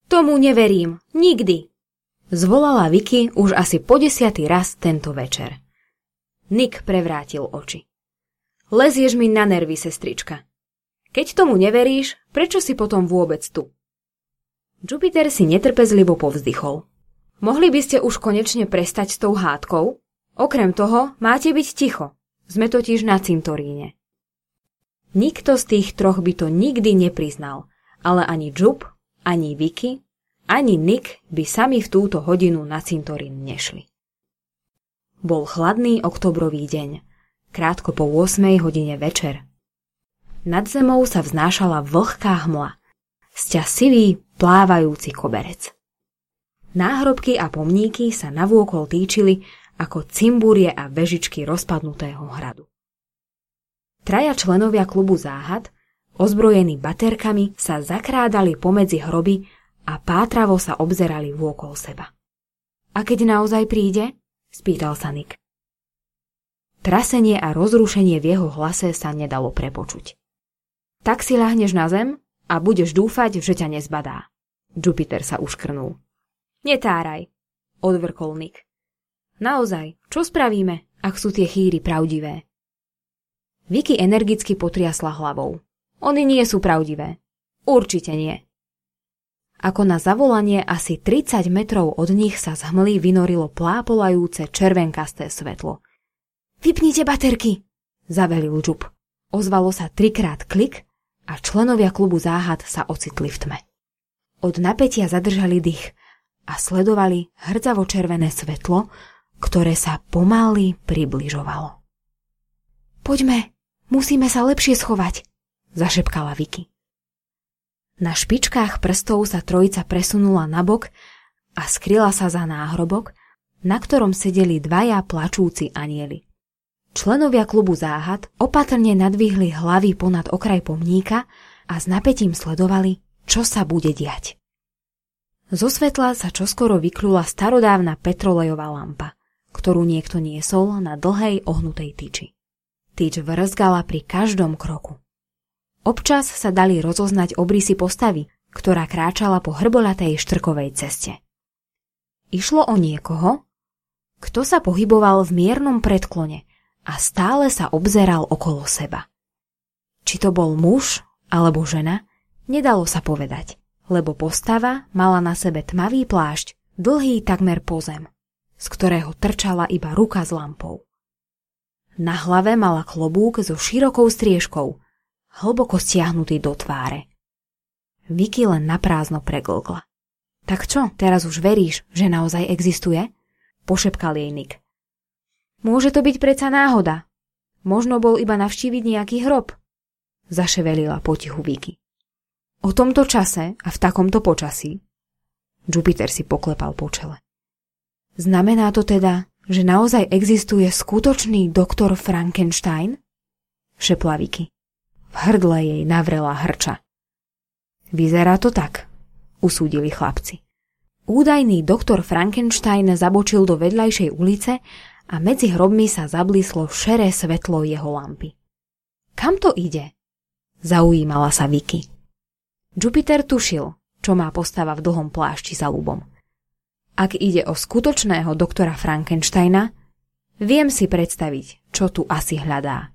Tomu neverím, nikdy, zvolala Vicky už asi po 10. raz tento večer. Nick prevrátil oči. Lezieš mi na nervy, sestrička. Keď tomu neveríš, prečo si potom vôbec tu? Jupiter si netrpezlivo povzdychol. Mohli by ste už konečne prestať s tou hádkou? Okrem toho, máte byť ticho. Sme totiž na cintoríne. Nikto z tých troch by to nikdy nepriznal, ale ani Jup, ani Vicky, ani Nick by sami v túto hodinu na cintorín nešli. Bol chladný októbrový deň, krátko po 8 hodine večer. Nad zemou sa vznášala vlhká hmla, sťasivý, plávajúci koberec. Náhrobky a pomníky sa navôkol týčili ako cimbúrie a vežičky rozpadnutého hradu. Traja členovia klubu Záhad, ozbrojení baterkami, sa zakrádali pomedzi hroby a pátravo sa obzerali vôkol seba. A keď naozaj príde? Spýtal sa Nick. Trasenie a rozrušenie v jeho hlase sa nedalo prepočuť. Tak si ľahneš na zem a budeš dúfať, že ťa nezbadá. Jupiter sa uškrnul. Netáraj, odvrkol Nick. Naozaj, čo spravíme, ak sú tie chýry pravdivé? Vicky energicky potriasla hlavou. Oni nie sú pravdivé. Určite nie. Ako na zavolanie asi 30 metrov od nich sa z hmly vynorilo plápolajúce červenkasté svetlo. Vypnite baterky, zavelil Jup. Ozvalo sa 3-krát klik a členovia klubu Záhad sa ocitli v tme. Od napätia zadržali dých a sledovali hrdzavo-červené svetlo, ktoré sa pomaly približovalo. Poďme, musíme sa lepšie schovať, zašepkala Vicky. Na špičkách prstov sa trojica presunula nabok a skryla sa za náhrobok, na ktorom sedeli dvaja plačúci anjeli. Členovia klubu Záhad opatrne nadvihli hlavy ponad okraj pomníka a s napätím sledovali, čo sa bude diať. Zo svetla sa čoskoro vyklula starodávna petrolejová lampa, ktorú niekto niesol na dlhej ohnutej tyči. Tyč vrzgala pri každom kroku. Občas sa dali rozoznať obrysy postavy, ktorá kráčala po hrboľatej štrkovej ceste. Išlo o niekoho, kto sa pohyboval v miernom predklone a stále sa obzeral okolo seba. Či to bol muž alebo žena, nedalo sa povedať, lebo postava mala na sebe tmavý plášť, dlhý takmer po zem, z ktorého trčala iba ruka s lampou. Na hlave mala klobúk so širokou striežkou, hlboko stiahnutý do tváre. Vicky len naprázdno preglgla. Tak čo, teraz už veríš, že naozaj existuje? Pošepkal jej Nick. Môže to byť predsa náhoda. Možno bol iba navštíviť nejaký hrob. Zaševelila potichu Vicky. O tomto čase a v takomto počasí? Jupiter si poklepal po čele. Znamená to teda, že naozaj existuje skutočný doktor Frankenstein? Šepla Vicky. V hrdle jej navrela hrča. Vyzerá to tak, usúdili chlapci. Údajný doktor Frankenstein zabočil do vedľajšej ulice a medzi hrobmi sa zablíslo šeré svetlo jeho lampy. Kam to ide? Zaujímala sa Vicky. Jupiter tušil, čo má postava v dlhom plášti za ľubom. Ak ide o skutočného doktora Frankensteina, viem si predstaviť, čo tu asi hľadá.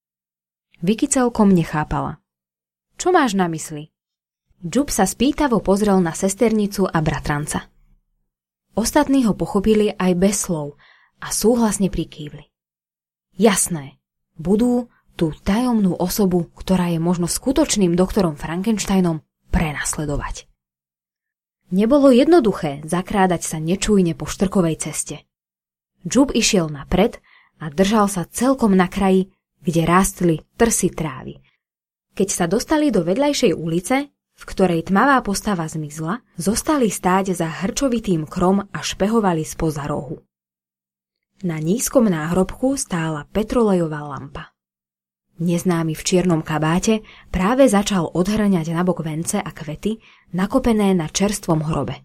Vicky celkom nechápala. Čo máš na mysli? Jup sa spýtavo pozrel na sesternicu a bratranca. Ostatní ho pochopili aj bez slov a súhlasne prikývli. Jasné, budú tú tajomnú osobu, ktorá je možno skutočným doktorom Frankensteinom, prenasledovať. Nebolo jednoduché zakrádať sa nečujne po štrkovej ceste. Jup išiel napred a držal sa celkom na kraji, kde rástli trsy trávy. Keď sa dostali do vedľajšej ulice, v ktorej tmavá postava zmizla, zostali stáť za hrčovitým krom a špehovali spoza rohu. Na nízkom náhrobku stála petrolejová lampa. Neznámy v čiernom kabáte práve začal odhrňať nabok vence a kvety, nakopené na čerstvom hrobe.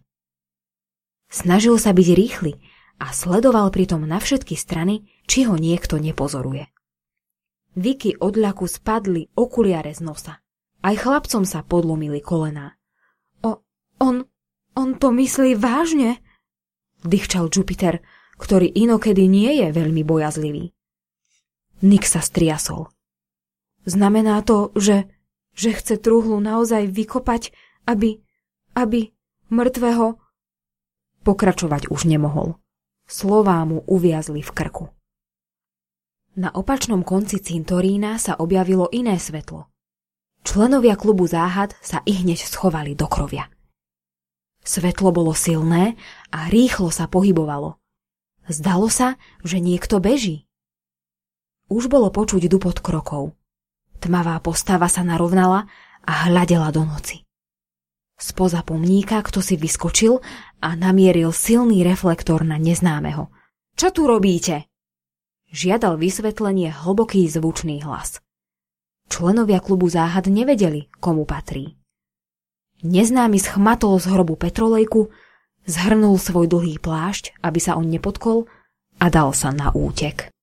Snažil sa byť rýchly a sledoval pritom na všetky strany, či ho niekto nepozoruje. Vicky od ľaku spadli okuliare z nosa. Aj chlapcom sa podlomili kolená. On On to myslí vážne? Dýchčal Jupiter, ktorý inokedy nie je veľmi bojazlivý. Nick sa striasol. Znamená to, že chce truhlu naozaj vykopať, aby mŕtvého... Pokračovať už nemohol. Slová mu uviazli v krku. Na opačnom konci cintorína sa objavilo iné svetlo. Členovia klubu záhad sa ihneď schovali do krovia. Svetlo bolo silné a rýchlo sa pohybovalo. Zdalo sa, že niekto beží. Už bolo počuť dupot krokov. Tmavá postava sa narovnala a hľadela do noci. Spoza pomníka kto si vyskočil a namieril silný reflektor na neznámeho. Čo tu robíte? Žiadal vysvetlenie hlboký zvučný hlas. Členovia klubu záhad nevedeli, komu patrí. Neznámy schmatol z hrobu petrolejku, zhrnul svoj dlhý plášť, aby sa on nepotkol, a dal sa na útek.